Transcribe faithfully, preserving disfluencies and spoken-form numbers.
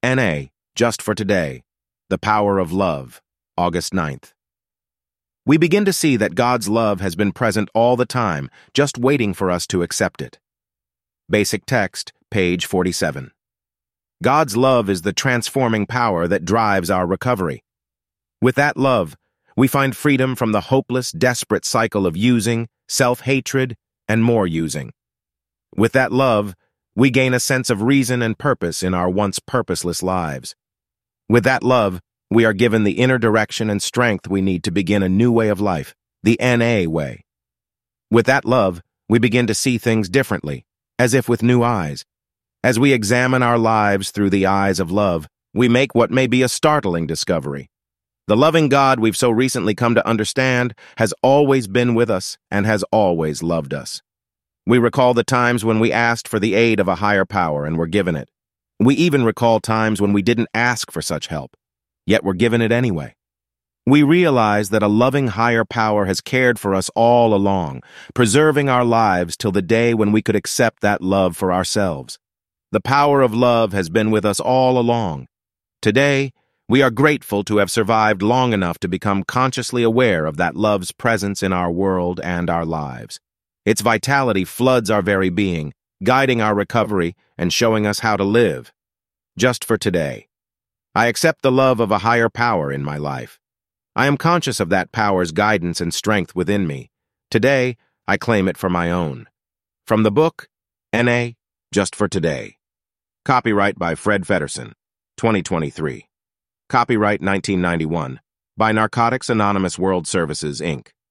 N A, Just for Today, The Power of Love, August ninth. We begin to see that God's love has been present all the time, just waiting for us to accept it. Basic text, page forty-seven. God's love is the transforming power that drives our recovery. With that love, we find freedom from the hopeless, desperate cycle of using, self-hatred, and more using. With that love, we gain a sense of reason and purpose in our once purposeless lives. With that love, we are given the inner direction and strength we need to begin a new way of life, the N A way. With that love, we begin to see things differently, as if with new eyes. As we examine our lives through the eyes of love, we make what may be a startling discovery. The loving God we've so recently come to understand has always been with us and has always loved us. We recall the times when we asked for the aid of a higher power and were given it. We even recall times when we didn't ask for such help, yet were given it anyway. We realize that a loving higher power has cared for us all along, preserving our lives till the day when we could accept that love for ourselves. The power of love has been with us all along. Today, we are grateful to have survived long enough to become consciously aware of that love's presence in our world and our lives. Its vitality floods our very being, guiding our recovery and showing us how to live. Just for today. I accept the love of a higher power in my life. I am conscious of that power's guidance and strength within me. Today, I claim it for my own. From the book, N A, Just for Today. Copyright by Fred Feddersen, twenty twenty-three. Copyright nineteen ninety-one, by Narcotics Anonymous World Services, Incorporated